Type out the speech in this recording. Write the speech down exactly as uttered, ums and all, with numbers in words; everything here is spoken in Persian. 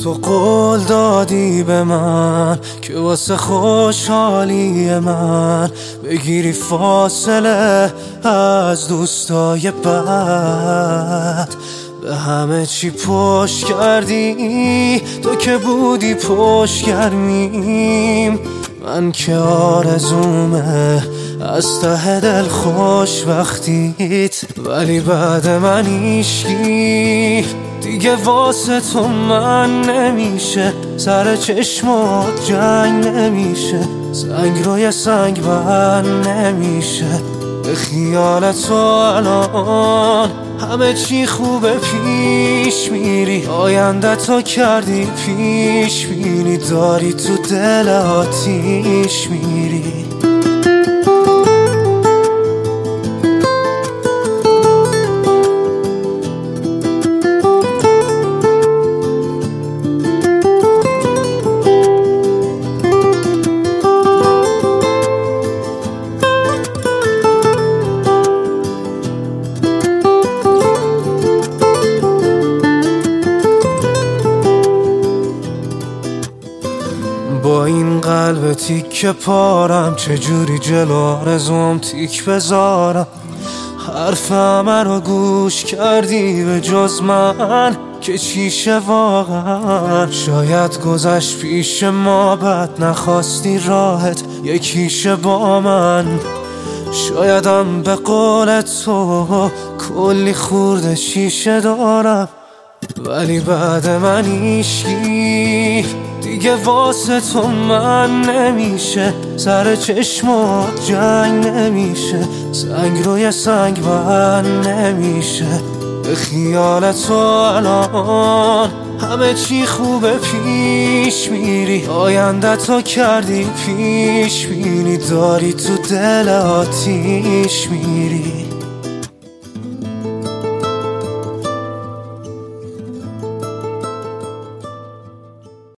تو قول دادی به من که واسه خوشحالی من بگیری فاصله از دوستای بد. به همه چی پشت کردی تو که بودی پشت گرمیم. من که آرزومه از ته دل خوشبختیت، ولی بعد من هیچکی دیگه واسه تو من نمیشه. سر چشمات جنگ نمیشه، سنگ روی سنگ بند نمیشه. به خیال تو الان همه چی خوبه پیش میری. آینده تو کردی پیش بینی، داری تو دل آتیش میری. با این قلب تیک پارم چجوری جلو آرزوم تیک بذارم؟ حرف همه رو گوش کردی به جز من که چیشه واقعا. شاید گذشت پیش ما بد نخواستی راحت یکیشه با من. شایدم به قول تو کلی خورده شیشه دارم، ولی بعد من هیچکی دیگه واسه تو من نمیشه. سر چشمات جنگ نمیشه، سنگ روی سنگ بند نمیشه. به خیال تو الان همه چی خوبه پیش میری. آینده تو کردی پیش بینی، داری تو دل آتیش میری.